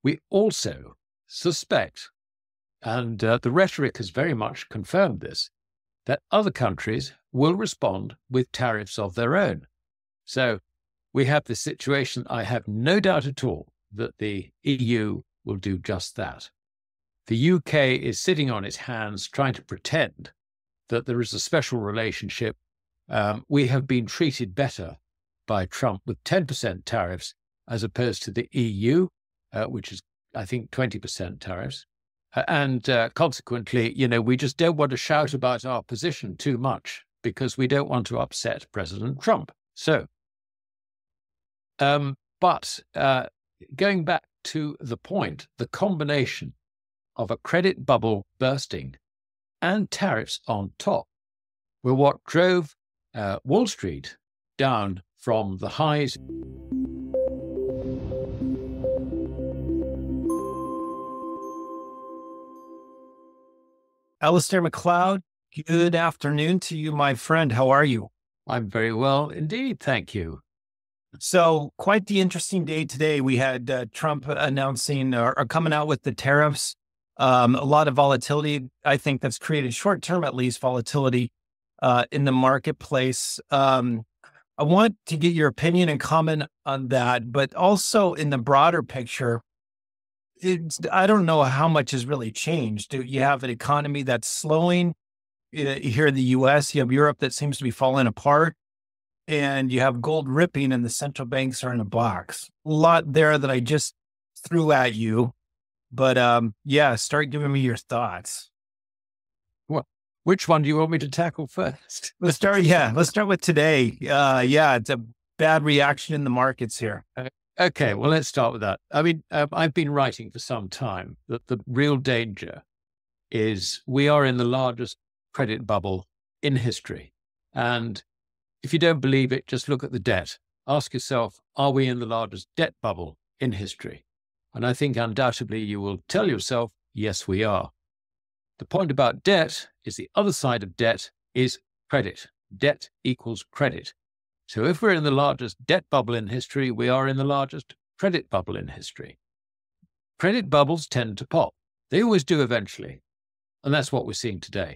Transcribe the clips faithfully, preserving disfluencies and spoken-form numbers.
We also suspect, and uh, the rhetoric has very much confirmed this, that other countries will respond with tariffs of their own. So we have this situation. I have no doubt at all that the E U will do just that. The U K is sitting on its hands trying to pretend that there is a special relationship. Um, we have been treated better by Trump with ten percent tariffs as opposed to the E U, uh, which is, I think, twenty percent tariffs. Uh, and uh, consequently, you know, we just don't want to shout about our position too much because we don't want to upset President Trump. So, um, but uh, going back to the point, the combination of a credit bubble bursting and tariffs on top were what drove uh, Wall Street down from the highs. Alasdair Macleod, good afternoon to you, my friend. How are you? I'm very well indeed, thank you. So, quite the interesting day today. We had uh, Trump announcing or, or coming out with the tariffs. Um, a lot of volatility. I think that's created short-term, at least, volatility uh, in the marketplace. Um, I want to get your opinion and comment on that, but also in the broader picture, it's, I don't know how much has really changed. You have an economy that's slowing uh, here in the U S. You have Europe that seems to be falling apart, and you have gold ripping, and the central banks are in a box. A lot there that I just threw at you. But um, yeah, start giving me your thoughts. Well, which one do you want me to tackle first? Let's start. Yeah, let's start with today. Uh, yeah, it's a bad reaction in the markets here. Uh, okay, well, let's start with that. I mean, um, I've been writing for some time that the real danger is we are in the largest credit bubble in history. And if you don't believe it, just look at the debt. Ask yourself, are we in the largest debt bubble in history? And I think undoubtedly you will tell yourself, yes, we are. The point about debt is the other side of debt is credit. Debt equals credit. So if we're in the largest debt bubble in history, we are in the largest credit bubble in history. Credit bubbles tend to pop. They always do eventually. And that's what we're seeing today.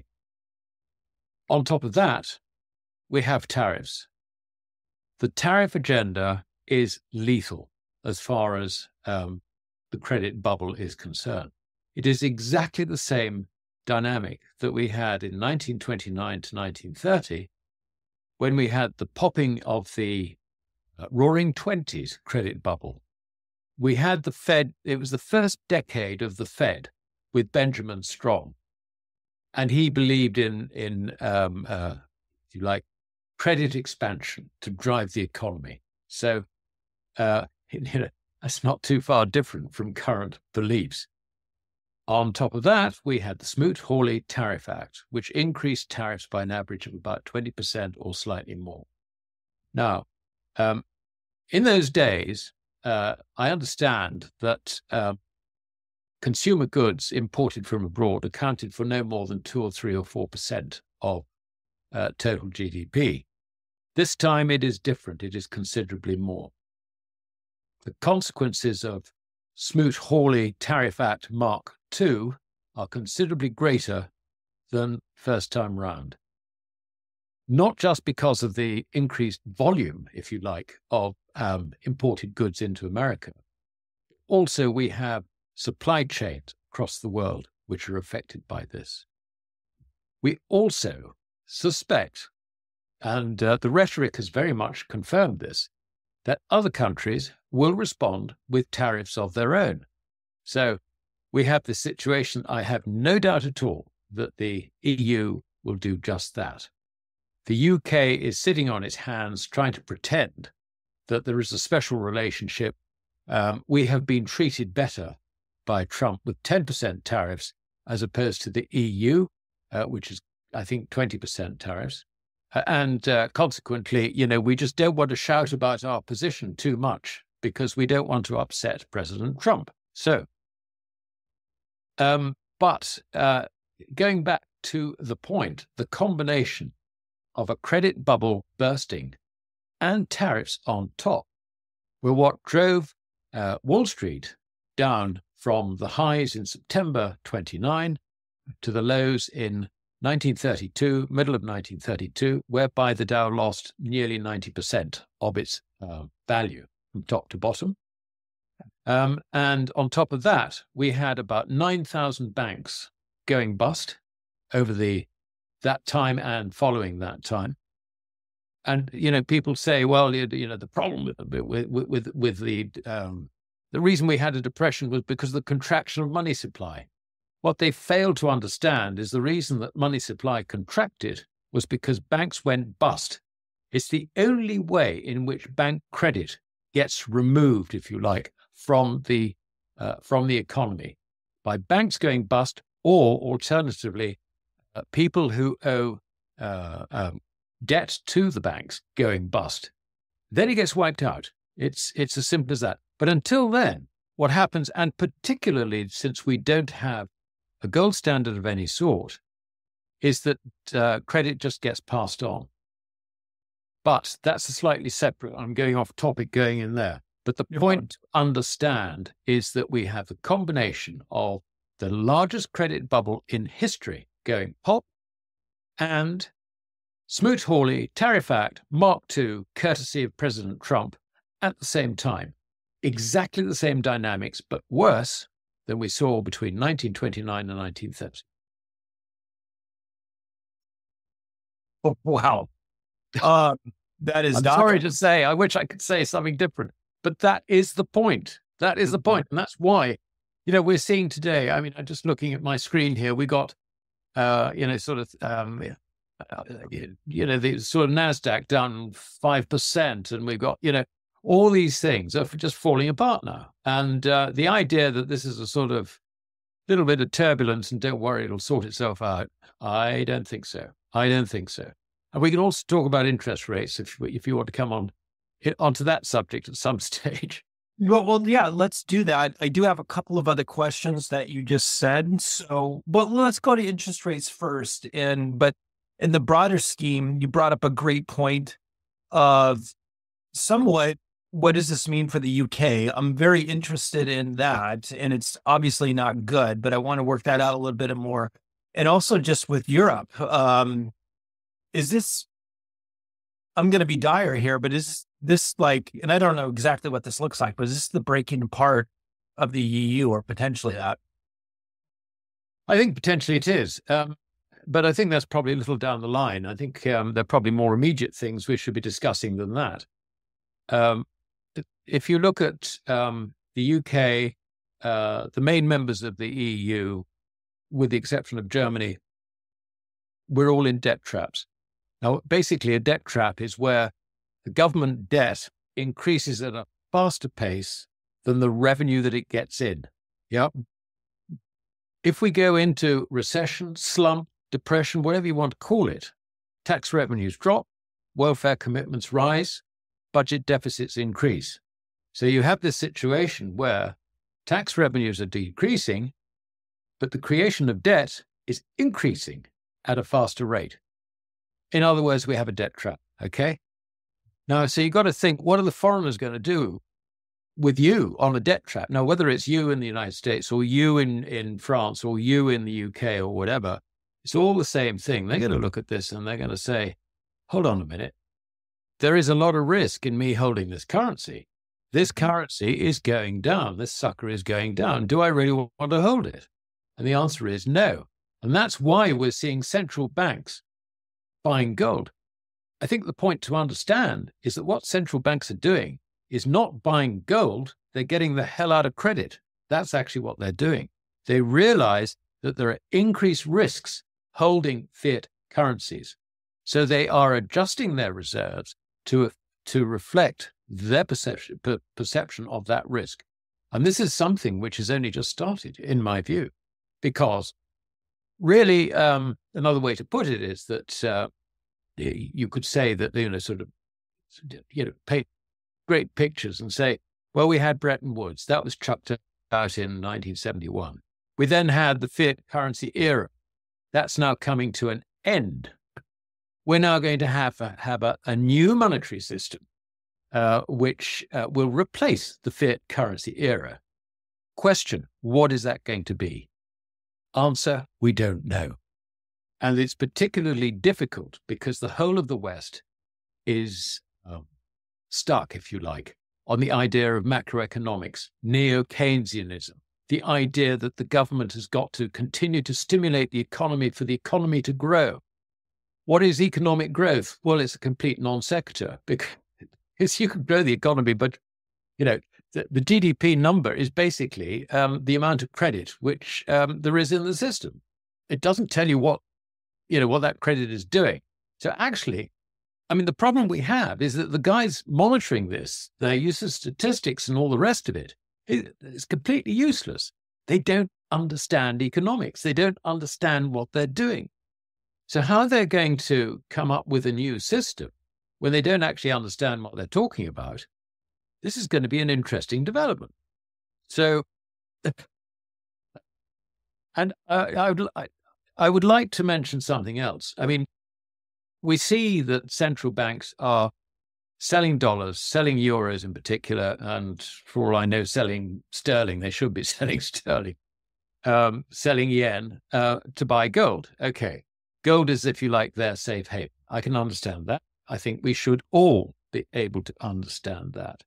On top of that, we have tariffs. The tariff agenda is lethal as far as um, the credit bubble is concerned. It is exactly the same dynamic that we had in nineteen twenty-nine to nineteen thirty, when we had the popping of the uh, roaring twenties credit bubble. We had the Fed, it was the first decade of the Fed with Benjamin Strong. And he believed in, in um, uh, if you like, credit expansion to drive the economy. So, uh, you know, that's not too far different from current beliefs. On top of that, we had the Smoot-Hawley Tariff Act, which increased tariffs by an average of about twenty percent or slightly more. Now, um, in those days, uh, I understand that uh, consumer goods imported from abroad accounted for no more than two or three or four percent of uh, total G D P. This time it is different. It is considerably more. The consequences of Smoot-Hawley Tariff Act Mark two are considerably greater than first time round. Not just because of the increased volume, if you like, of um, imported goods into America. Also, we have supply chains across the world which are affected by this. We also suspect, and uh, the rhetoric has very much confirmed this, that other countries will respond with tariffs of their own. So we have this situation. I have no doubt at all that the E U will do just that. The U K is sitting on its hands trying to pretend that there is a special relationship. Um, we have been treated better by Trump with ten percent tariffs as opposed to the E U, uh, which is, I think, twenty percent tariffs. Uh, and uh, consequently, you know, we just don't want to shout about our position too much because we don't want to upset President Trump. So, um, but uh, going back to the point, the combination of a credit bubble bursting and tariffs on top were what drove uh, Wall Street down from the highs in September twenty-nine to the lows in nineteen thirty-two, middle of nineteen thirty-two, whereby the Dow lost nearly ninety percent of its uh, value from top to bottom. Um, and on top of that, we had about nine thousand banks going bust over the that time and following that time. And, you know, people say, well, you, you know, the problem with, with, with, with the, um, the reason we had a depression was because of the contraction of money supply. What they failed to understand is the reason that money supply contracted was because banks went bust. It's the only way in which bank credit gets removed, if you like, from the uh, from the economy, by banks going bust, or alternatively, uh, people who owe uh, um, debt to the banks going bust. Then it gets wiped out. It's it's as simple as that. But until then, what happens, and particularly since we don't have a gold standard of any sort, is that uh, credit just gets passed on. But that's a slightly separate, I'm going off topic going in there. But the You're point fine. to understand is that we have the combination of the largest credit bubble in history going pop and Smoot-Hawley Tariff Act Mark two, courtesy of President Trump, at the same time. Exactly the same dynamics, but worse than we saw between nineteen twenty-nine and nineteen thirty. Oh, wow. Um, that is I'm not- sorry to say, I wish I could say something different, but that is the point. That is the point. And that's why, you know, we're seeing today, I mean, I'm just looking at my screen here, we got, uh, you know, sort of, um, uh, you know, the sort of NASDAQ down five percent, and we've got, you know, all these things are just falling apart now. And uh, the idea that this is a sort of little bit of turbulence and don't worry, it'll sort itself out, I don't think so. I don't think so. And we can also talk about interest rates if, if you want to come on onto that subject at some stage. Well, well, yeah, let's do that. I do have a couple of other questions that you just said. So, but let's go to interest rates first. And, but in the broader scheme, you brought up a great point of somewhat, what does this mean for the U K? I'm very interested in that. And it's obviously not good, but I want to work that out a little bit more. And also just with Europe, um, is this, I'm going to be dire here, but is this like, and I don't know exactly what this looks like, but is this the breaking apart of the E U or potentially that? I think potentially it is. Um, but I think that's probably a little down the line. I think um, there are probably more immediate things we should be discussing than that. Um, if you look at um, the U K, uh, the main members of the E U, with the exception of Germany, we're all in debt traps. Now, basically, a debt trap is where the government debt increases at a faster pace than the revenue that it gets in. Yep. If we go into recession, slump, depression, whatever you want to call it, tax revenues drop, welfare commitments rise, budget deficits increase. So you have this situation where tax revenues are decreasing, but the creation of debt is increasing at a faster rate. In other words, we have a debt trap, okay? Now, so you've got to think, what are the foreigners going to do with you on a debt trap? Now, whether it's you in the United States or you in, in France or you in the U K or whatever, it's all the same thing. They're going to look at this and they're going to say, hold on a minute. There is a lot of risk in me holding this currency. This currency is going down. This sucker is going down. Do I really want to hold it? And the answer is no. And that's why we're seeing central banks buying gold. I think the point to understand is that what central banks are doing is not buying gold. They're getting the hell out of credit. That's actually what they're doing. They realize that there are increased risks holding fiat currencies. So they are adjusting their reserves to, to reflect their perception, per, perception of that risk. And this is something which has only just started, in my view, because really, um, another way to put it is that uh, you could say that, you know, sort of, you know, paint great pictures and say, well, we had Bretton Woods. That was chucked out in nineteen seventy-one. We then had the fiat currency era. That's now coming to an end. We're now going to have a, have a, a new monetary system, uh, which uh, will replace the fiat currency era. Question, what is that going to be? Answer, we don't know. And it's particularly difficult because the whole of the West is um, stuck, if you like, on the idea of macroeconomics, neo-Keynesianism, the idea that the government has got to continue to stimulate the economy for the economy to grow. What is economic growth? Well, it's a complete non sequitur because you can grow the economy, but you know the, the G D P number is basically um, the amount of credit which um, there is in the system. It doesn't tell you what you know what that credit is doing. So actually, I mean, the problem we have is that the guys monitoring this, their use of statistics and all the rest of it, is completely useless. They don't understand economics. They don't understand what they're doing. So how they're going to come up with a new system when they don't actually understand what they're talking about, this is going to be an interesting development. So, and uh, I would I, I would like to mention something else. I mean, we see that central banks are selling dollars, selling euros in particular, and for all I know, selling sterling. They should be selling sterling, um, selling yen uh, to buy gold. Okay. Gold is, if you like, their safe haven. I can understand that. I think we should all be able to understand that.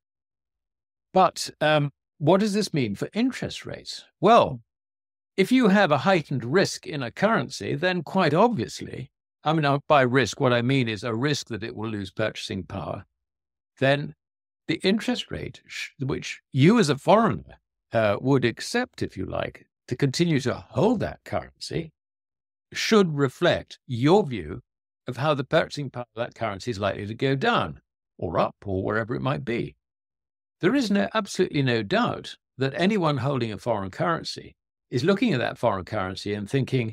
But um, what does this mean for interest rates? Well, if you have a heightened risk in a currency, then quite obviously, I mean, by risk, what I mean is a risk that it will lose purchasing power, then the interest rate, which you as a foreigner uh, would accept, if you like, to continue to hold that currency, should reflect your view of how the purchasing power of that currency is likely to go down or up or wherever it might be. There is no, absolutely no doubt that anyone holding a foreign currency is looking at that foreign currency and thinking,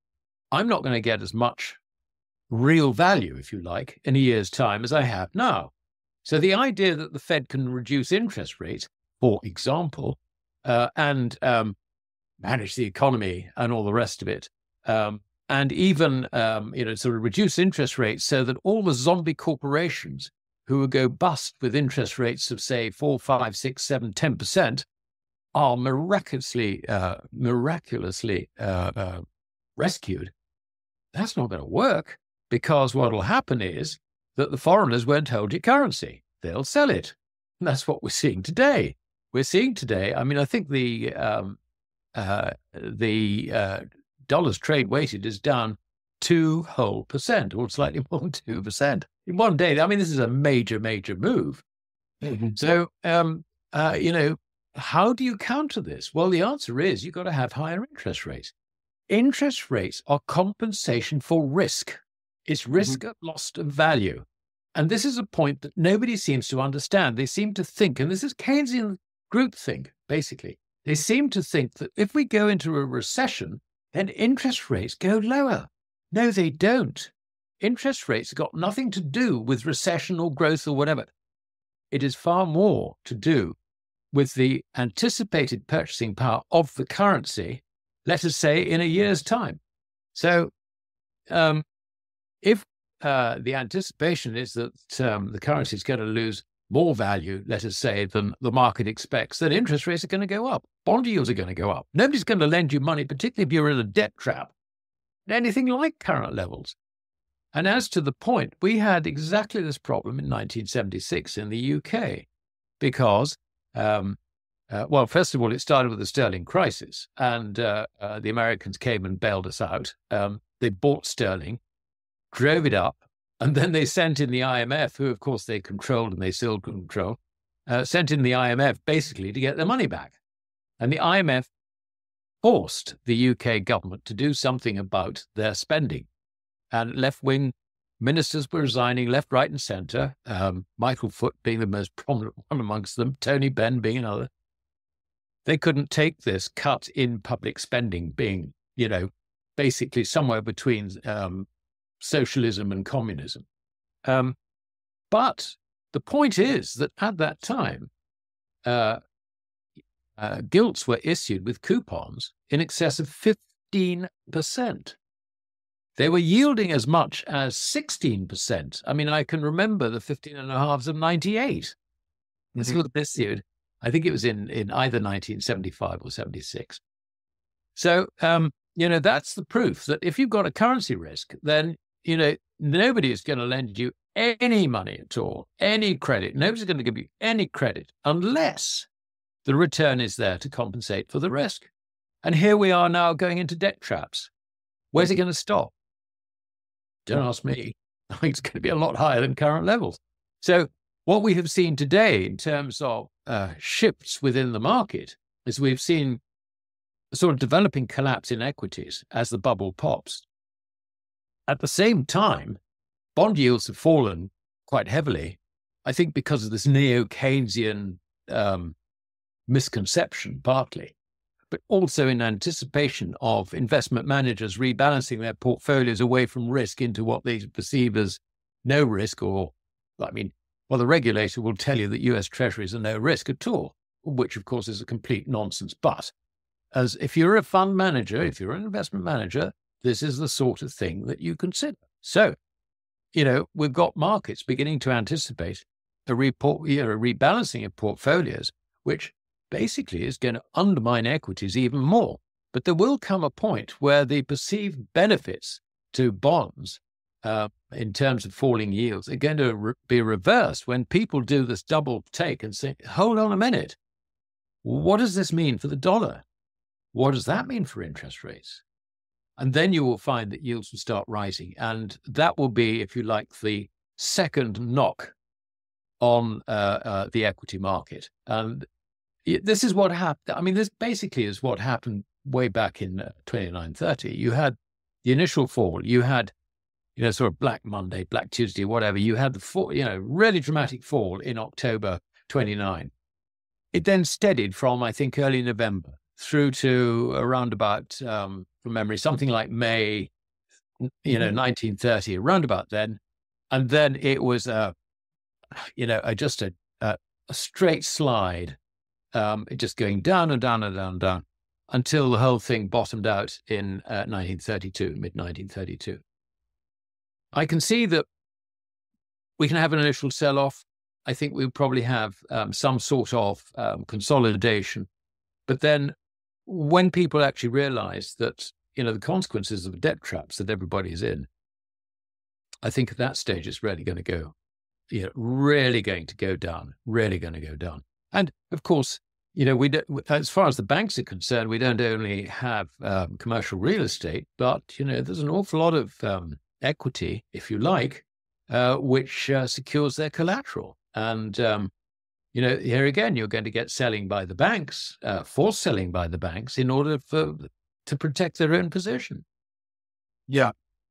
I'm not going to get as much real value, if you like, in a year's time as I have now. So the idea that the Fed can reduce interest rates, for example, uh, and um, manage the economy and all the rest of it, Um, and even, um, you know, sort of reduce interest rates so that all the zombie corporations who would go bust with interest rates of, say, four, five, six, seven, ten percent are miraculously, uh, miraculously uh, uh, rescued. That's not going to work because what will happen is that the foreigners won't hold your currency. They'll sell it. And that's what we're seeing today. We're seeing today, I mean, I think the, um, uh, the, uh, dollars trade weighted is down two whole percent, or slightly more than two percent in one day. I mean, this is a major, major move. Mm-hmm. So, um, uh, you know, how do you counter this? Well, the answer is you've got to have higher interest rates. Interest rates are compensation for risk. It's risk mm-hmm. at loss of value. And this is a point that nobody seems to understand. They seem to think, and this is Keynesian groupthink, basically. They seem to think that if we go into a recession, then interest rates go lower. No, they don't. Interest rates have got nothing to do with recession or growth or whatever. It is far more to do with the anticipated purchasing power of the currency, let us say, in a year's time. So um, if uh, the anticipation is that um, the currency is going to lose more value, let us say, than the market expects, then interest rates are going to go up. Bond yields are going to go up. Nobody's going to lend you money, particularly if you're in a debt trap, anything like current levels. And as to the point, we had exactly this problem in nineteen seventy-six in the U K because, um, uh, well, first of all, it started with the sterling crisis, and uh, uh, the Americans came and bailed us out. Um, they bought sterling, drove it up, and then they sent in the I M F, who, of course, they controlled and they still control, uh, sent in the I M F basically to get their money back. And the I M F forced the U K government to do something about their spending. And left-wing ministers were resigning left, right, and centre, um, Michael Foot being the most prominent one amongst them, Tony Benn being another. They couldn't take this cut in public spending being, you know, basically somewhere between um, socialism and communism. Um, but the point is that at that time, uh, uh, gilts were issued with coupons in excess of fifteen percent. They were yielding as much as sixteen percent. I mean, I can remember the fifteen and a halves of ninety-eight. This was issued. I think it was in, in either nineteen seventy-five or seventy-six. So, um, you know, that's the proof that if you've got a currency risk, then, you know, nobody is going to lend you any money at all, any credit. Nobody's going to give you any credit unless the return is there to compensate for the risk. And here we are now going into debt traps. Where's it going to stop? Don't ask me. I think it's going to be a lot higher than current levels. So what we have seen today in terms of uh, shifts within the market is we've seen a sort of developing collapse in equities as the bubble pops. At the same time, bond yields have fallen quite heavily, I think because of this neo-Keynesian um, misconception, partly, but also in anticipation of investment managers rebalancing their portfolios away from risk into what they perceive as no risk, or, I mean, well, the regulator will tell you that U S Treasuries are no risk at all, which of course is a complete nonsense. But as if you're a fund manager, if you're an investment manager, this is the sort of thing that you consider. So, you know, we've got markets beginning to anticipate a, report, you know, a rebalancing of portfolios, which basically is going to undermine equities even more. But there will come a point where the perceived benefits to bonds uh, in terms of falling yields are going to re- be reversed when people do this double take and say, hold on a minute, what does this mean for the dollar? What does that mean for interest rates? And then you will find that yields will start rising. And that will be, if you like, the second knock on uh, uh, the equity market. And this is what happened. I mean, this basically is what happened way back in uh, twenty-nine thirty. You had the initial fall. You had, you know, sort of Black Monday, Black Tuesday, whatever. You had the fall, you know, really dramatic fall in October twenty-nine. It then steadied from, I think, early November through to around about, um, from memory, something like May, you know, nineteen thirty, around about then. And then it was, uh, you know, a, just a, a, a straight slide. Um, it just going down and down and down and down until the whole thing bottomed out in uh, nineteen thirty-two, mid nineteen thirty-two. I can see that we can have an initial sell-off. I think we'll probably have um, some sort of um, consolidation. But then when people actually realize that, you know, the consequences of debt traps that everybody's in, I think at that stage it's really going to go, you know, really going to go down, really going to go down. And of course, you know, we don't, as far as the banks are concerned, we don't only have um, commercial real estate, but, you know, there's an awful lot of um, equity, if you like, uh, which uh, secures their collateral. And, um, you know, here again, you're going to get selling by the banks, uh, forced selling by the banks in order for to protect their own position. Yeah.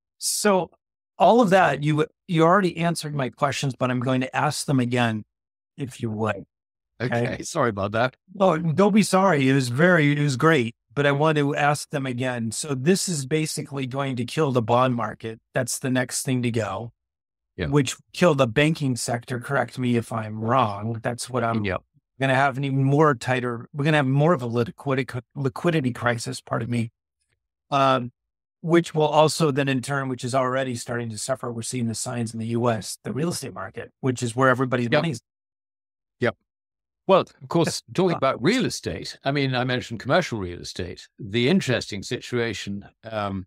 So all of that, you you already answered my questions, but I'm going to ask them again, if you would. Okay. okay. Sorry about that. Oh, don't be sorry. It was very, it was great, but I want to ask them again. So this is basically going to kill the bond market. That's the next thing to go, yeah. Which kill the banking sector. Correct me if I'm wrong. That's what I'm yep. going to have an even more tighter. We're going to have more of a liquidity, liquidity crisis, pardon me, um, which will also then in turn, which is already starting to suffer. We're seeing the signs in the U S, the real estate market, which is where everybody's yep. money's. Yep. Well, of course, talking about real estate, I mean, I mentioned commercial real estate. The interesting situation um,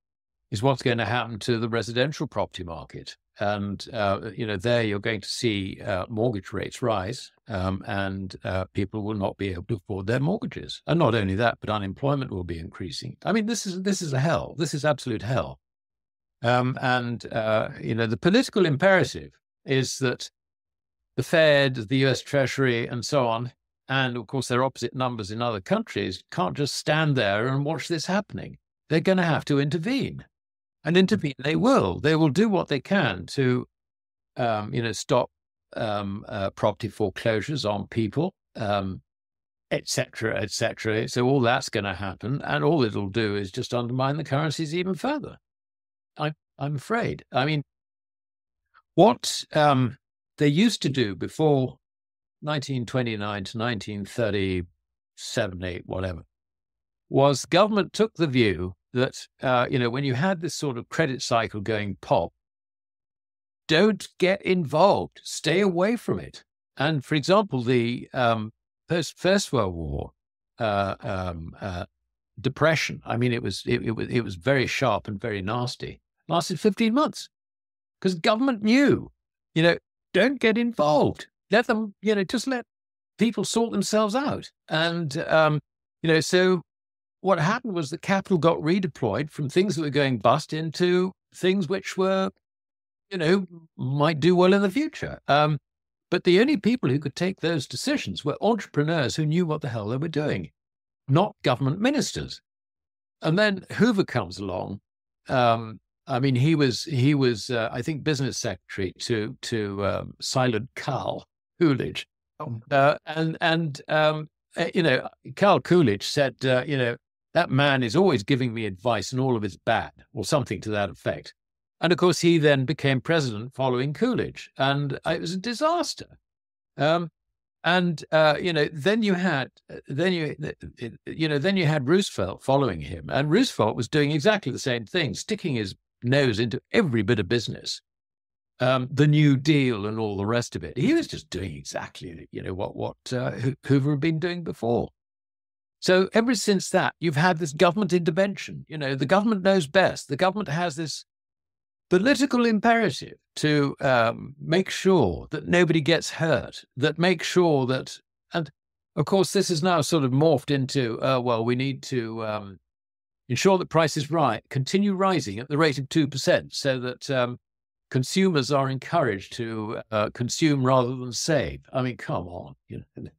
is what's going to happen to the residential property market. And, uh, you know, there you're going to see uh, mortgage rates rise um, and uh, people will not be able to afford their mortgages. And not only that, but unemployment will be increasing. I mean, this is this is a hell. This is absolute hell. Um, and, uh, you know, the political imperative is that the Fed, the U S Treasury, and so on, and of course their opposite numbers in other countries, can't just stand there and watch this happening. They're going to have to intervene. And intervene they will. They will do what they can to, um, you know, stop um, uh, property foreclosures on people, um, et cetera, et cetera. So all that's going to happen. And all it'll do is just undermine the currencies even further. I, I'm afraid. I mean, what... Um, they used to do before nineteen twenty-nine to nineteen thirty-seven, eight, whatever, was government took the view that, uh, you know, when you had this sort of credit cycle going pop, don't get involved, stay away from it. And for example, the um, post First World War uh, um, uh, depression. I mean, it was it, it was it was very sharp and very nasty. Lasted fifteen months because government knew, you know, don't get involved. Let them, you know, just let people sort themselves out. And um, you know, so what happened was the capital got redeployed from things that were going bust into things which were, you know, might do well in the future. Um, but the only people who could take those decisions were entrepreneurs who knew what the hell they were doing, not government ministers. And then Hoover comes along. Um, I mean, he was, he was, uh, I think, business secretary to to um, silent Carl Coolidge. Uh, and, and um, you know, Carl Coolidge said, uh, you know, that man is always giving me advice and all of it's bad, or something to that effect. And of course, he then became president following Coolidge, and it was a disaster. Um, and uh, you know, then you had, then you, you know, then you had Roosevelt following him, and Roosevelt was doing exactly the same thing, sticking his nose into every bit of business, um, the New Deal and all the rest of it. He was just doing exactly, you know, what what uh, Hoover had been doing before. So ever since that, you've had this government intervention. You know, the government knows best. The government has this political imperative to um, make sure that nobody gets hurt, that make sure that, and of course, this is now sort of morphed into, uh, well, we need to um, ensure that prices rise, continue rising at the rate of two percent so that um, consumers are encouraged to uh, consume rather than save. I mean, come on. You know,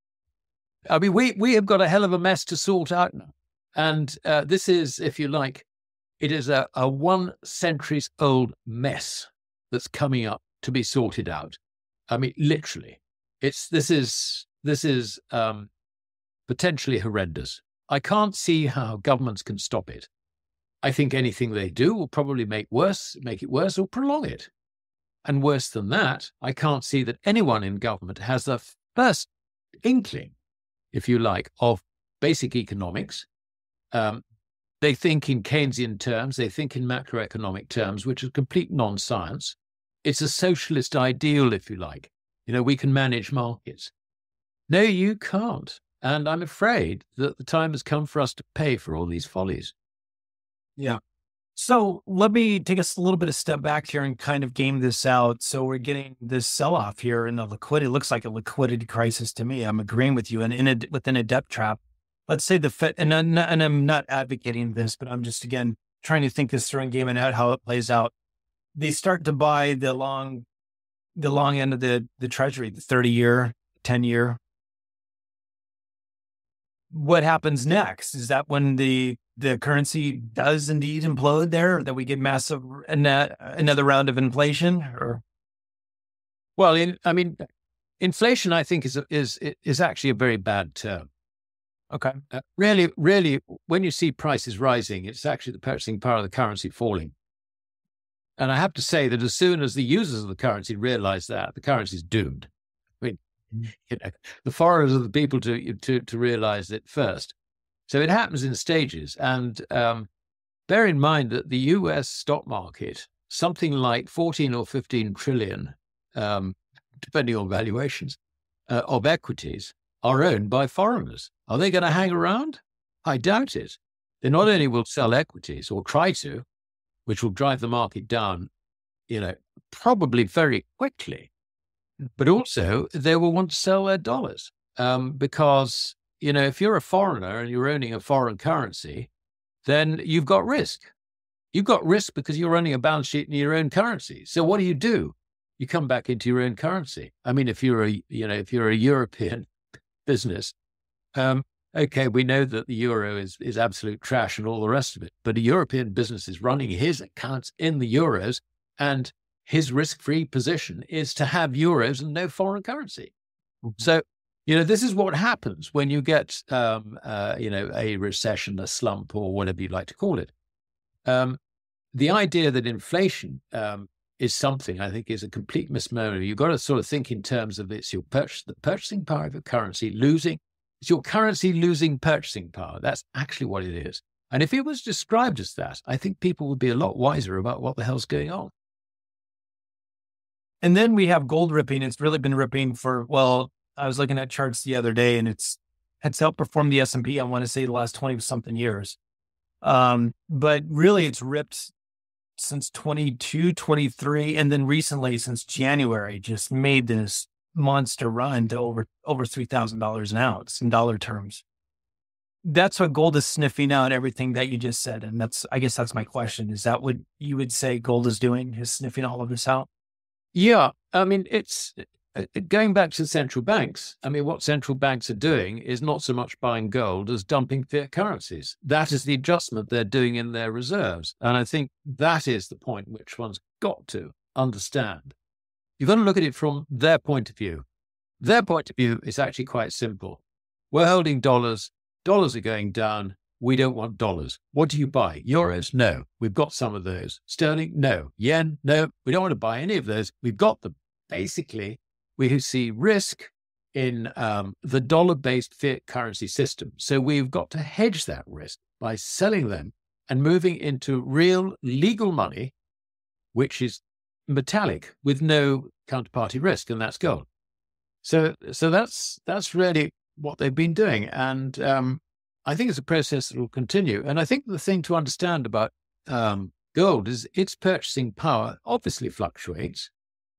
I mean, we, we have got a hell of a mess to sort out now. And uh, this is, if you like, it is a, a one centuries old mess that's coming up to be sorted out. I mean, literally, it's, this is, this is um, potentially horrendous. I can't see how governments can stop it. I think anything they do will probably make worse, make it worse or prolong it. And worse than that, I can't see that anyone in government has the first inkling, if you like, of basic economics. Um, they think in Keynesian terms, they think in macroeconomic terms, which is complete non-science. It's a socialist ideal, if you like. You know, we can manage markets. No, you can't. And I'm afraid that the time has come for us to pay for all these follies. Yeah. So let me take us a little bit of step back here and kind of game this out. So we're getting this sell-off here in the liquidity. It looks like a liquidity crisis to me. I'm agreeing with you. And in a, within a debt trap, let's say the Fed, and I'm, not, and I'm not advocating this, but I'm just, again, trying to think this through and gaming out how it plays out. They start to buy the long, the long end of the, the treasury, the thirty year, ten year. What happens next? Is that when the the currency does indeed implode there, that we get massive, another round of inflation? Or, well, in, I mean, inflation, I think, is, is, is actually a very bad term. Okay. Uh, really, really, when you see prices rising, it's actually the purchasing power of the currency falling. And I have to say that as soon as the users of the currency realize that, the currency is doomed. I mean, you know, the foreigners are the people to, to, to realize it first. So it happens in stages. And um, bear in mind that the U S stock market, something like fourteen or fifteen trillion, um, depending on valuations, uh, of equities are owned by foreigners. Are they going to hang around? I doubt it. They not only will sell equities or try to, which will drive the market down, you know, probably very quickly, but also they will want to sell their dollars um, because, you know, if you're a foreigner and you're owning a foreign currency, then you've got risk. You've got risk because you're running a balance sheet in your own currency. So what do you do? You come back into your own currency. I mean, if you're a, you know, if you're a European business, um, okay, we know that the euro is, is absolute trash and all the rest of it, but a European business is running his accounts in the euros, and his risk-free position is to have euros and no foreign currency. Mm-hmm. So, you know, this is what happens when you get, um, uh, you know, a recession, a slump, or whatever you'd like to call it. Um, the idea that inflation um, is something, I think, is a complete misnomer. You've got to sort of think in terms of it's your purchase, the purchasing power of your currency losing. It's your currency losing purchasing power. That's actually what it is. And if it was described as that, I think people would be a lot wiser about what the hell's going on. And then we have gold ripping. It's really been ripping for, well, I was looking at charts the other day, and it's it's outperformed the S and P. I want to say the last twenty something years. Um, but really it's ripped since twenty-two, twenty-three, and then recently since January, just made this monster run to over, over three thousand dollars an ounce in dollar terms. That's what gold is sniffing out, everything that you just said. And that's, I guess that's my question. Is that what you would say gold is doing, is sniffing all of this out? Yeah. I mean, it's uh, going back to central banks. I mean, what central banks are doing is not so much buying gold as dumping fiat currencies. That is the adjustment they're doing in their reserves. And I think that is the point which one's got to understand. You've got to look at it from their point of view. Their point of view is actually quite simple. We're holding dollars. Dollars are going down. We don't want dollars. What do you buy? Euros? No. We've got some of those. Sterling? No. Yen? No. We don't want to buy any of those. We've got them. Basically, we see risk in um, the dollar-based fiat currency system. So we've got to hedge that risk by selling them and moving into real legal money, which is metallic with no counterparty risk, and that's gold. So, so that's that's really what they've been doing. And um, I think it's a process that will continue. And I think the thing to understand about um, gold is its purchasing power obviously fluctuates,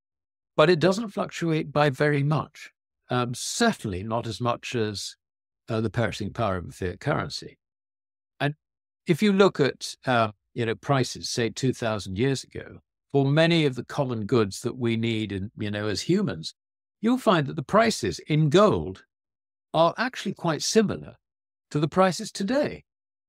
but it doesn't fluctuate by very much. Um, certainly not as much as uh, the purchasing power of a fiat currency. And if you look at, uh, you know, prices, say two thousand years ago, for many of the common goods that we need, and you know, as humans, you'll find that the prices in gold are actually quite similar to the prices today.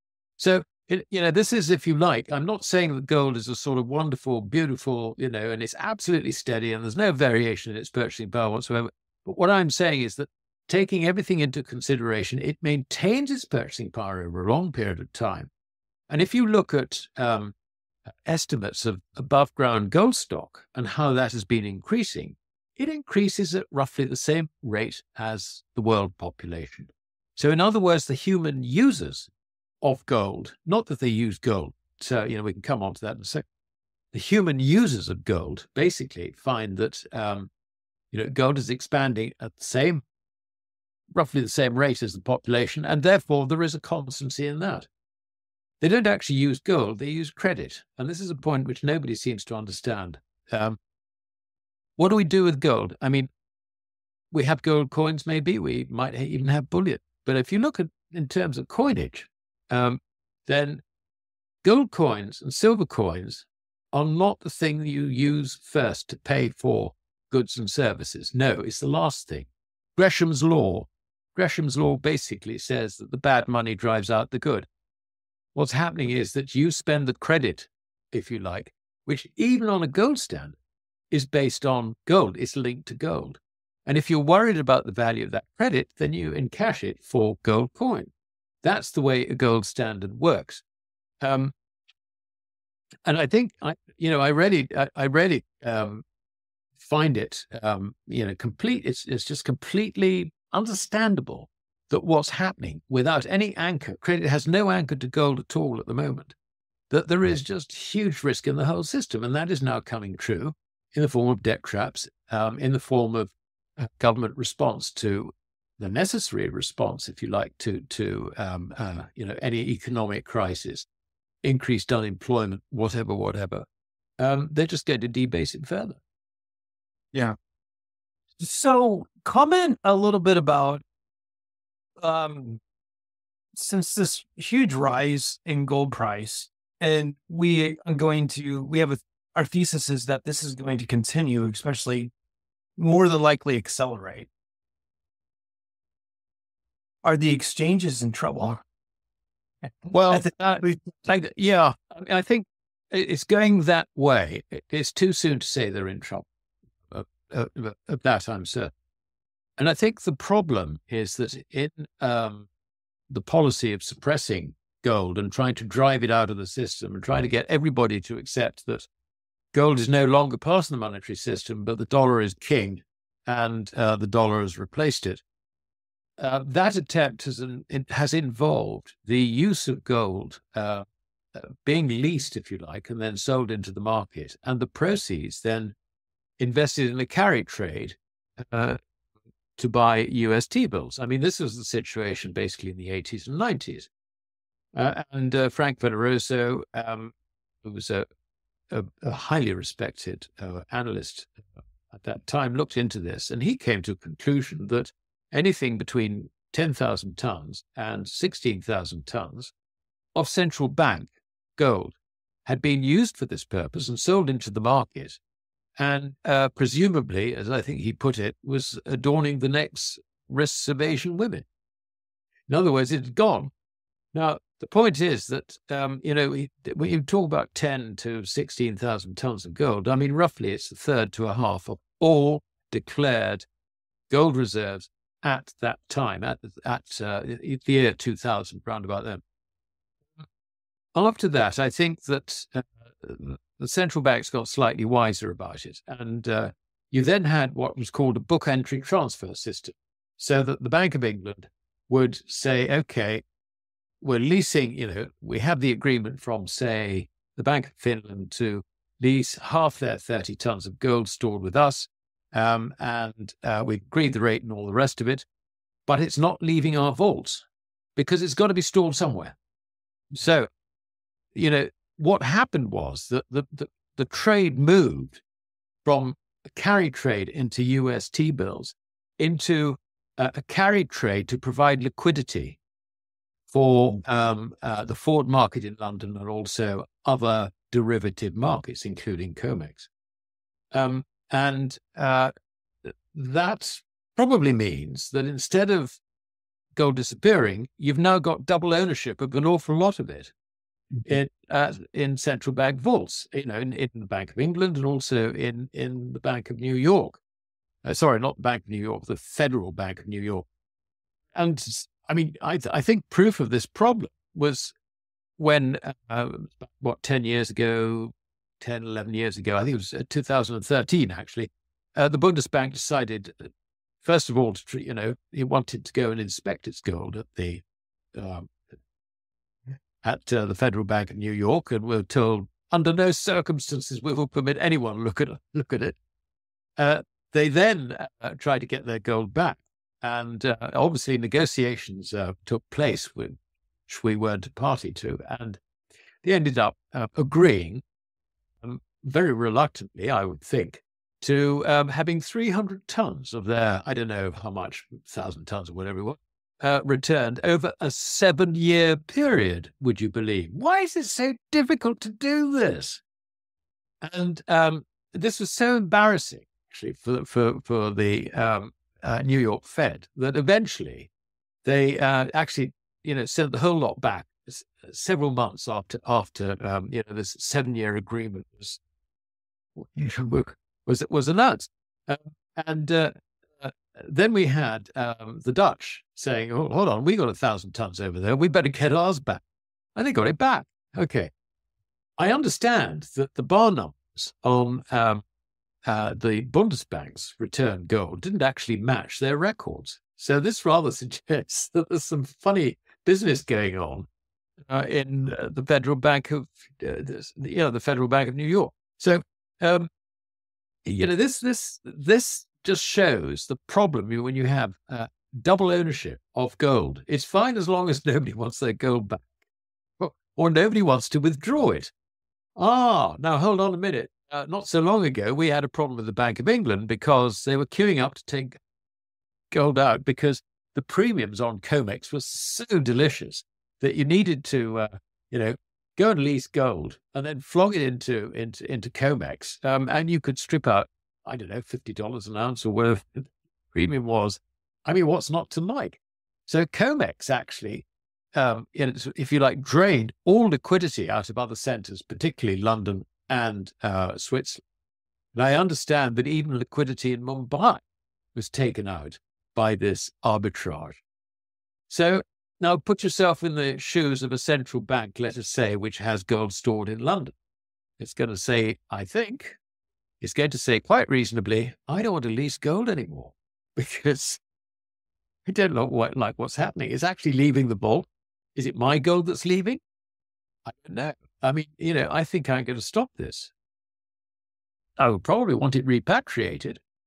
So, it, you know, this is, if you like, I'm not saying that gold is a sort of wonderful, beautiful, you know, and it's absolutely steady and there's no variation in its purchasing power whatsoever. But what I'm saying is that taking everything into consideration, it maintains its purchasing power over a long period of time. And if you look at um, estimates of above ground gold stock and how that has been increasing, it increases at roughly the same rate as the world population. So in other words, the human users of gold, not that they use gold, so, you know, we can come on to that in a second. The human users of gold basically find that, um, you know, gold is expanding at the same, roughly the same rate as the population, and therefore there is a constancy in that. They don't actually use gold, they use credit. And this is a point which nobody seems to understand. Um, What do we do with gold? I mean, we have gold coins, maybe. We might even have bullion. But if you look at in terms of coinage, um, then gold coins and silver coins are not the thing you use first to pay for goods and services. No, it's the last thing. Gresham's law. Gresham's law basically says that the bad money drives out the good. What's happening is that you spend the credit, if you like, which even on a gold standard, is based on gold. It's linked to gold. And if you're worried about the value of that credit, then you encash it for gold coin. That's the way a gold standard works. Um, and I think, I, you know, I really, I, I really um, find it, um, you know, complete. It's, it's just completely understandable that what's happening without any anchor, credit has no anchor to gold at all at the moment, that there is just huge risk in the whole system. And that is now coming true in the form of debt traps, um, in the form of uh, government response to the necessary response, if you like, to to um, uh, you know, any economic crisis, increased unemployment, whatever, whatever. Um, they're just going to debase it further. Yeah. So, comment a little bit about um, since this huge rise in gold price, and we are going to we have a our thesis is that this is going to continue, especially more than likely accelerate. Are the exchanges in trouble? Well, uh, like, yeah, I think it's going that way. It's too soon to say they're in trouble. Of, of, of that, I'm certain. And I think the problem is that in um, the policy of suppressing gold and trying to drive it out of the system and trying to get everybody to accept that gold is no longer part of the monetary system, but the dollar is king and uh, the dollar has replaced it. Uh, that attempt has, an, it has involved the use of gold uh, uh, being leased, if you like, and then sold into the market, and the proceeds then invested in a carry trade uh, to buy U S T-bills. I mean, this was the situation basically in the eighties and nineties. Uh, and uh, Frank Veneroso, um, who was a, a, a highly respected uh, analyst at that time, looked into this, and he came to a conclusion that anything between ten thousand tons and sixteen thousand tons of central bank gold had been used for this purpose and sold into the market, and uh, presumably, as I think he put it, was adorning the necks, wrists of Asian women. In other words, it had gone. Now, the point is that, um, you know, when you talk about ten to sixteen thousand tons of gold, I mean, roughly it's a third to a half of all declared gold reserves at that time, at, at uh, the year two thousand, round about then. After that, I think that uh, the central banks got slightly wiser about it. And uh, you then had what was called a book entry transfer system, so that the Bank of England would say, okay, we're leasing, you know, we have the agreement from, say, the Bank of Finland to lease half their thirty tons of gold stored with us. Um, and uh, we agreed the rate and all the rest of it, but it's not leaving our vaults because it's got to be stored somewhere. So, you know, what happened was that the, the, the trade moved from a carry trade into U S T-bills into a, a carry trade to provide liquidity for um, uh, the forward market in London and also other derivative markets, including COMEX. Um, and uh, that probably means that instead of gold disappearing, you've now got double ownership of an awful lot of it in, uh, in central bank vaults, you know, in, in the Bank of England and also in, in the Bank of New York. Uh, sorry, not the Bank of New York, the Federal Bank of New York. And I mean, I, th- I think proof of this problem was when, uh, what, ten years ago, ten, eleven years ago, I think it was two thousand thirteen, actually, uh, the Bundesbank decided, first of all, to, you know, he wanted to go and inspect its gold at the um, at uh, the Federal Bank of New York, and were told, under no circumstances we will permit anyone look at look at it. Uh, they then uh, tried to get their gold back. And uh, obviously negotiations uh, took place, which we weren't a party to. And they ended up uh, agreeing, um, very reluctantly, I would think, to um, having three hundred tons of their, I don't know how much, one thousand tons or whatever it was, uh, returned over a seven-year period, would you believe? Why is it so difficult to do this? And um, this was so embarrassing, actually, for, for, for the... Um, Uh, New York Fed, that eventually they uh, actually, you know, sent the whole lot back s- several months after after um, you know, this seven-year agreement was was was announced, um, and uh, uh, then we had um, the Dutch saying, "Oh, hold on, we got a thousand tons over there. We better get ours back," and they got it back. Okay, I understand that the bar numbers on um, Uh, the Bundesbank's return gold didn't actually match their records. So this rather suggests that there's some funny business going on uh, in uh, the Federal Bank of, uh, this, you know, the Federal Bank of New York. So, um, you know, this this this just shows the problem when you have uh, double ownership of gold. It's fine as long as nobody wants their gold back, or, or nobody wants to withdraw it. Ah, now hold on a minute. Uh, not so long ago, we had a problem with the Bank of England because they were queuing up to take gold out because the premiums on COMEX were so delicious that you needed to, uh, you know, go and lease gold and then flog it into into, into COMEX, um, and you could strip out, I don't know, fifty dollars an ounce or whatever the premium was. I mean, what's not to like? So COMEX actually, um, if you like, drained all liquidity out of other centres, particularly London and uh, Switzerland. And I understand that even liquidity in Mumbai was taken out by this arbitrage. So now put yourself in the shoes of a central bank, let us say, which has gold stored in London. It's going to say, I think, it's going to say quite reasonably, I don't want to lease gold anymore because I don't know what, like what's happening. It's actually leaving the vault. Is it my gold that's leaving? I don't know. I mean, you know, I think I'm going to stop this. I would probably want it repatriated.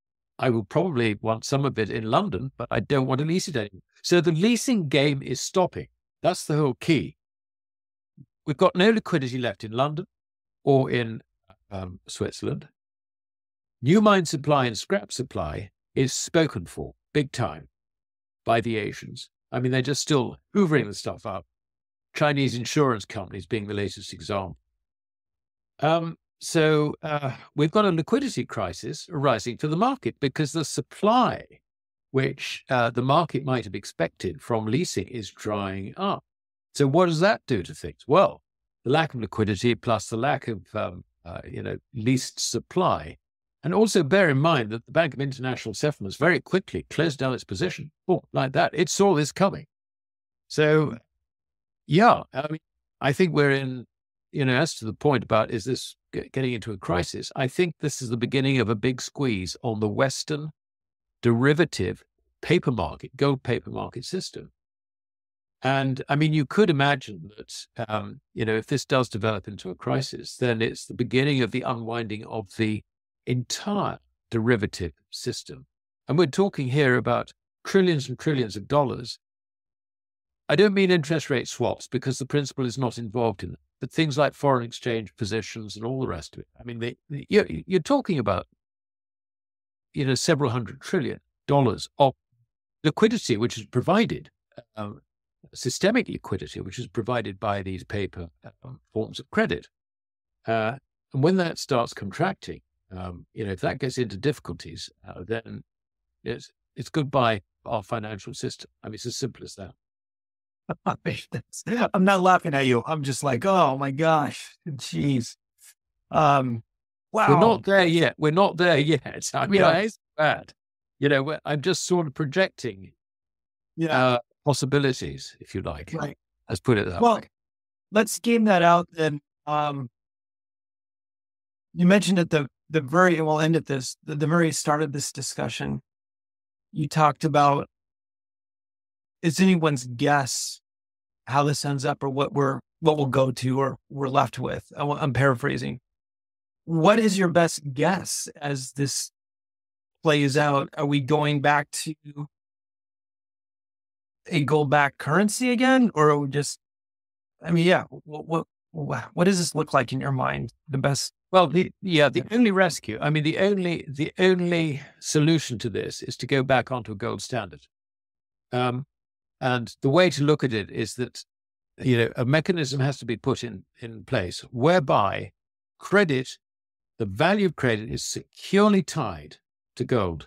I will probably want some of it in London, but I don't want to lease it anymore. So the leasing game is stopping. That's the whole key. We've got no liquidity left in London or in um, Switzerland. New mine supply and scrap supply is spoken for big time by the Asians. I mean, they're just still hoovering the stuff up. Chinese insurance companies being the latest example. Um, so uh, we've got a liquidity crisis arising to the market because the supply, which uh, the market might have expected from leasing, is drying up. So what does that do to things? Well, the lack of liquidity plus the lack of um, uh, you know leased supply. And also bear in mind that the Bank of International Settlements very quickly closed down its position. Oh, like that. It saw this coming. So, yeah, I mean, I think we're in, you know, as to the point about is this getting into a crisis, I think this is the beginning of a big squeeze on the Western derivative paper market, gold paper market system. And I mean, you could imagine that, um, you know, if this does develop into a crisis, then it's the beginning of the unwinding of the entire derivative system. And we're talking here about trillions and trillions of dollars. I don't mean interest rate swaps because the principal is not involved in it, but things like foreign exchange positions and all the rest of it. I mean, they, you're, you're talking about, you know, several hundred trillion dollars of liquidity, which is provided, um, systemic liquidity, which is provided by these paper um, forms of credit. Uh, and when that starts contracting, Um, you know, if that gets into difficulties, uh, then it's it's goodbye our financial system. I mean, it's as simple as that. I'm not laughing at you. I'm just like, oh my gosh, jeez. Um, wow. We're not there yet. We're not there yet. I mean, Yeah. it's bad. You know, we're- I'm just sort of projecting Yeah. uh, possibilities, if you like. Right. Let's put it that Well, way. let's game that out then. Um, you mentioned at the the very we'll end at this the, the very start of this discussion. You talked about it's anyone's guess how this ends up or what we're what we'll go to or we're left with. I, I'm paraphrasing. What is your best guess as this plays out? Are we going back to a gold-backed currency again, or are we just? I mean, yeah. What what what does this look like in your mind? The best. Well, the, yeah, the only rescue, I mean, the only the only solution to this is to go back onto a gold standard. Um, and the way to look at it is that, you know, a mechanism has to be put in, in place whereby credit, the value of credit is securely tied to gold.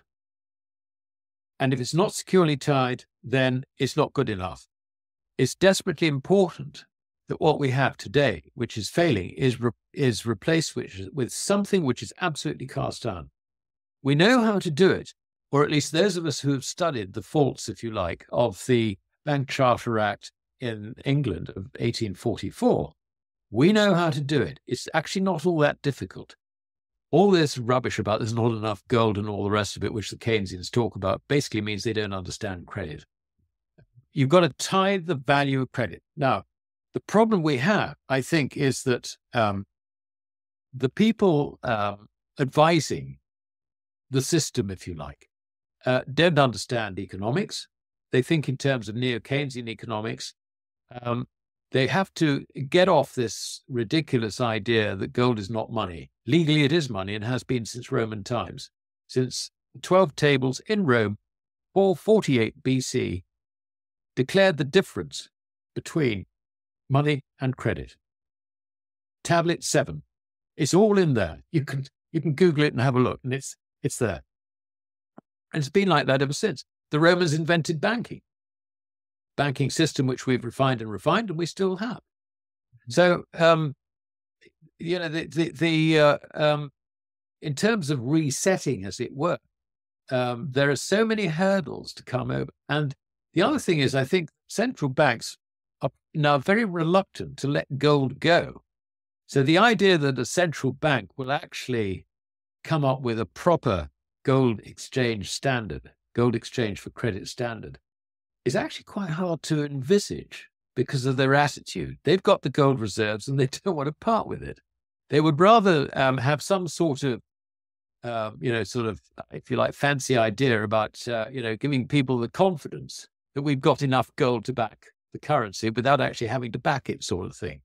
And if it's not securely tied, then it's not good enough. It's desperately important that what we have today, which is failing, is re- is replaced with, with something which is absolutely cast down. We know how to do it, or at least those of us who have studied the faults, if you like, of the Bank Charter Act in England of eighteen forty-four. We know how to do it. It's actually not all that difficult. All this rubbish about there's not enough gold and all the rest of it, which the Keynesians talk about, basically means they don't understand credit. You've got to tie the value of credit. Now, the problem we have, I think, is that um, the people um, advising the system, if you like, uh, don't understand economics. They think in terms of neo-Keynesian economics. Um, they have to get off this ridiculous idea that gold is not money. Legally, it is money and has been since Roman times, since twelve tables in Rome, four forty-eight B C, declared the difference between money and credit. Tablet seven. It's all in there. You can you can Google it and have a look, and it's it's there. And it's been like that ever since. The Romans invented banking. Banking system which we've refined and refined, and we still have. So, um, you know, the the, the uh, um, in terms of resetting, as it were, um, there are so many hurdles to come over. And the other thing is, I think central banks are now very reluctant to let gold go. So the idea that a central bank will actually come up with a proper gold exchange standard, gold exchange for credit standard, is actually quite hard to envisage because of their attitude. They've got the gold reserves and they don't want to part with it. They would rather um, have some sort of um, you know, sort of, if you like, fancy idea about, uh, you know, giving people the confidence that we've got enough gold to back the currency without actually having to back it, sort of thing.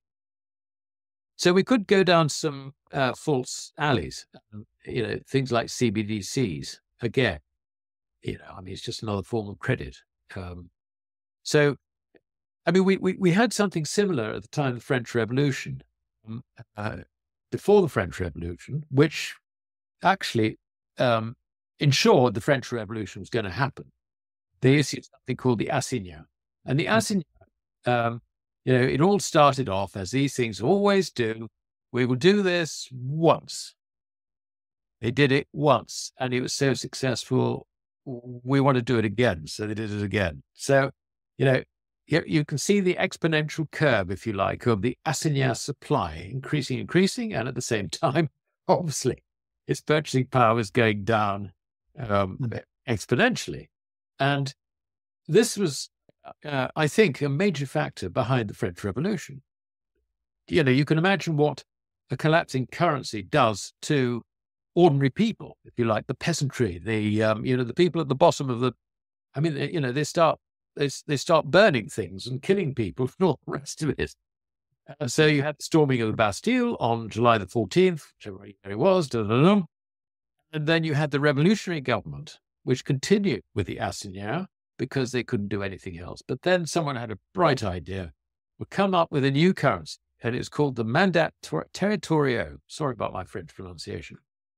So we could go down some uh, false alleys, um, you know, things like C B D Cs. Again, you know, I mean, it's just another form of credit. Um, so, I mean, we, we we had something similar at the time of the French Revolution, um, uh, before the French Revolution, which actually um, ensured the French Revolution was going to happen. They issued something called the assignat. And the assignat, um, you know, it all started off as these things always do. We will do this once. They did it once, and it was so successful. We want to do it again. So they did it again. So, you know, you, you can see the exponential curve, if you like, of the assignat supply increasing, increasing. And at the same time, obviously, its purchasing power is going down um, exponentially. And this was, uh, I think, a major factor behind the French Revolution. You know, you can imagine what a collapsing currency does to ordinary people, if you like, the peasantry, the, um, you know, the people at the bottom of the, I mean, you know, they start, they, they start burning things and killing people and all the rest of it. Uh, so you had the storming of the Bastille on July the fourteenth, whichever year it was, da, da, da. And then you had the revolutionary government, which continued with the assignat because they couldn't do anything else. But then someone had a bright idea, would come up with a new currency, and it's called the mandat territoriaux. Sorry about my French pronunciation.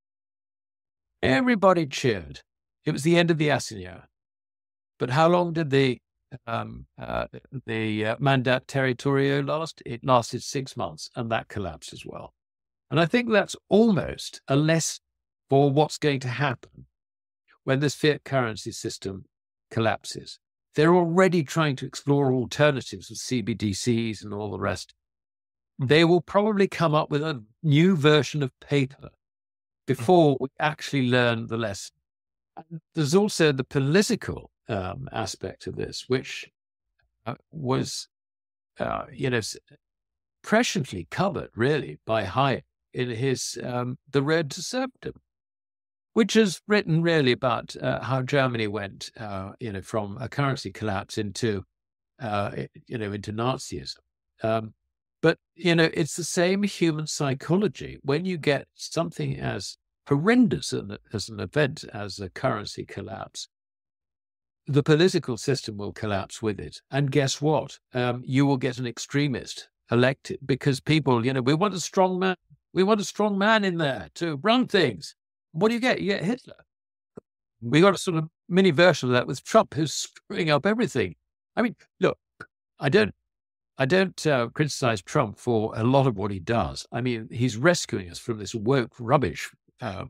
Everybody cheered. It was the end of the assignat. But how long did the um, uh, the uh, mandat territoriaux last? It lasted six months, and that collapsed as well. And I think that's almost a lesson for what's going to happen when this fiat currency system collapses. They're already trying to explore alternatives with C B D Cs and all the rest. They will probably come up with a new version of paper before we actually learn the lesson. And there's also the political um, aspect of this, which uh, was, uh, you know, presciently covered really by Hayek in his um, The Road to Serfdom, which is written really about uh, how Germany went, uh, you know, from a currency collapse into, uh, you know, into Nazism. Um, but, you know, it's the same human psychology. When you get something as horrendous as an event as a currency collapse, the political system will collapse with it. And guess what? Um, you will get an extremist elected because people, you know, we want a strong man. We want a strong man in there to run things. What do you get? You get Hitler. We got a sort of mini version of that with Trump, who's screwing up everything. I mean, look, I don't, I don't uh, criticize Trump for a lot of what he does. I mean, he's rescuing us from this woke rubbish. Uh,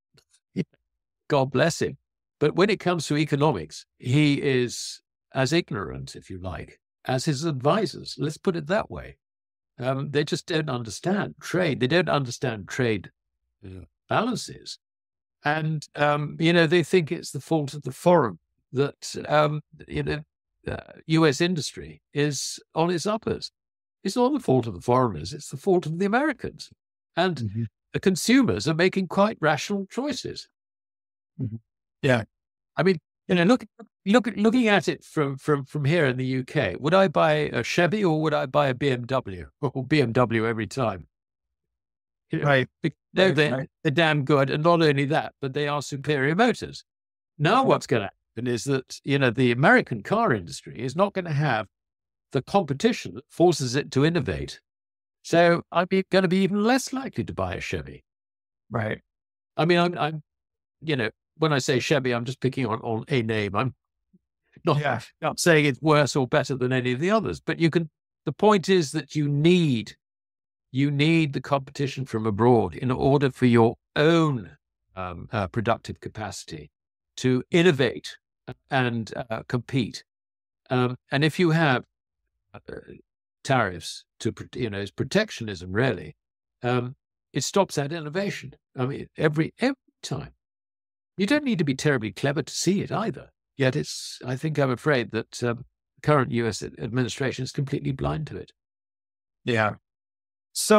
God bless him. But when it comes to economics, he is as ignorant, if you like, as his advisors. Let's put it that way. Um, they just don't understand trade. They don't understand trade uh, balances. And, um, you know, they think it's the fault of the foreign that, um, you know, uh, U S industry is on its uppers. It's not the fault of the foreigners. It's the fault of the Americans. And mm-hmm. the consumers are making quite rational choices. Mm-hmm. Yeah. I mean, you know, look, look, looking at it from, from, from here in the U K, would I buy a Chevy or would I buy a B M W? Or B M W every time? You know, right. No, right, they're, right. they're damn good. And not only that, but they are superior motors. Now what's going to happen is that, you know, the American car industry is not going to have the competition that forces it to innovate. So I'm going to be even less likely to buy a Chevy. Right. I mean, I'm, I'm you know, when I say Chevy, I'm just picking on, on a name. I'm not, yeah. not saying it's worse or better than any of the others, but you can, the point is that you need You need the competition from abroad in order for your own um, uh, productive capacity to innovate and uh, compete. Um, and if you have uh, tariffs to, you know, it's protectionism really, um, it stops that innovation. I mean, every every time. You don't need to be terribly clever to see it either. Yet it's, I think I'm afraid that um, the current U S administration is completely blind to it. Yeah. So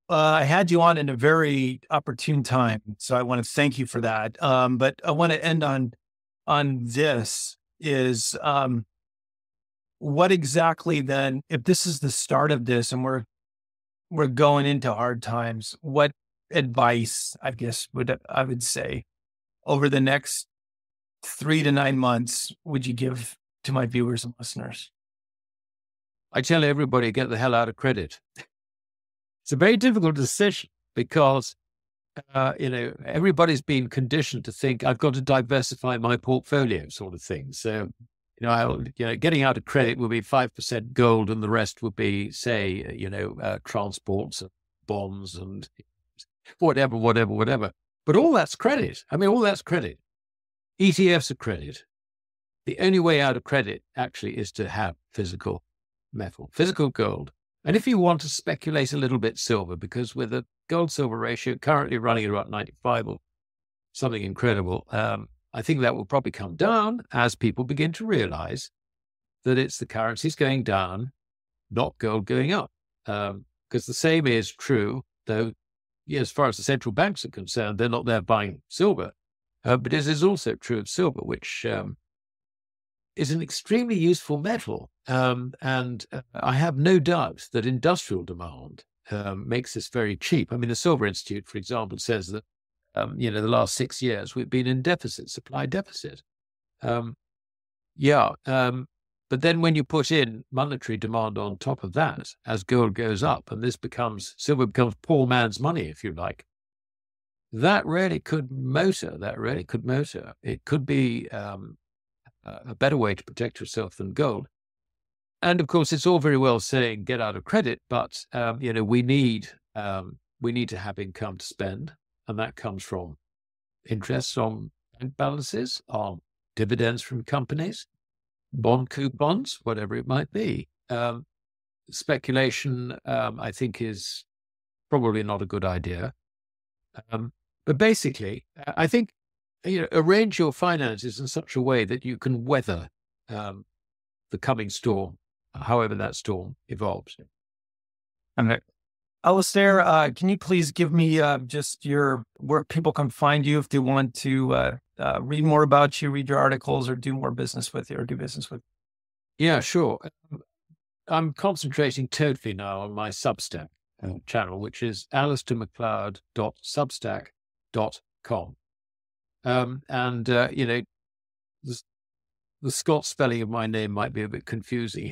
Uh, I had you on in a very opportune time, so I want to thank you for that. Um, but I want to end on on this is um, what exactly then, if this is the start of this and we're we're going into hard times, what advice, I guess, would I would say over the next three to nine months would you give to my viewers and listeners? I tell everybody, get the hell out of credit. It's a very difficult decision because, uh, you know, everybody's been conditioned to think I've got to diversify my portfolio sort of thing. So, you know, I'll, you know, getting out of credit will be five percent gold and the rest would be, say, you know, uh, transports and bonds and whatever, whatever, whatever. But all that's credit. I mean, all that's credit. E T Fs are credit. The only way out of credit actually is to have physical metal, physical gold. And if you want to speculate a little bit silver, because with a gold silver ratio currently running at about ninety-five or something incredible, um, I think that will probably come down as people begin to realize that it's the currencies going down, not gold going up. Um, because the same is true, though, yeah, as far as the central banks are concerned, they're not there buying silver. Uh, but this is also true of silver, which um, is an extremely useful metal. Um, and uh, I have no doubt that industrial demand um, makes this very cheap. I mean, the Silver Institute, for example, says that, um, you know, the last six years we've been in deficit, supply deficit. Um, yeah. Um, but then when you put in monetary demand on top of that, as gold goes up, and this becomes, silver becomes poor man's money, if you like, that really could motor, that really could motor. It could be um, a better way to protect yourself than gold. And of course, it's all very well saying get out of credit, but um, you know, we need um, we need to have income to spend, and that comes from interest on bank balances, on dividends from companies, bond coupons, whatever it might be. Um, speculation, um, I think, is probably not a good idea. Um, but basically, I think, you know, arrange your finances in such a way that you can weather um, the coming storm, however that storm evolves. And Alistair, uh, can you please give me uh, just your where people can find you if they want to uh, uh, read more about you, read your articles, or do more business with you, or do business with you? Yeah, sure. I'm concentrating totally now on my Substack uh, channel, which is alistair macleod dot substack dot com. Um, and, uh, you know, the, the Scots spelling of my name might be a bit confusing.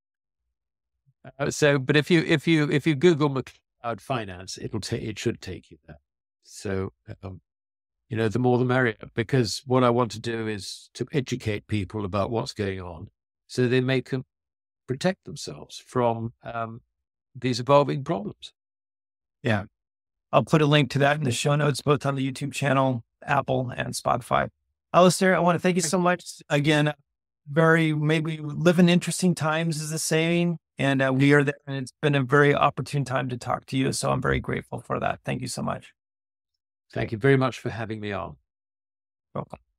Uh, so, but if you, if you, if you Google MacLeod Finance, it'll take, it should take you there. So, um, you know, the more the merrier, because what I want to do is to educate people about what's going on so they may com- protect themselves from um, these evolving problems. Yeah. I'll put a link to that in the show notes, both on the YouTube channel, Apple, and Spotify. Alistair, I want to thank you so much. Again, very, maybe live in interesting times is the saying, and uh, we are there, and it's been a very opportune time to talk to you. So I'm very grateful for that. Thank you so much. Thank you very much for having me on. Welcome.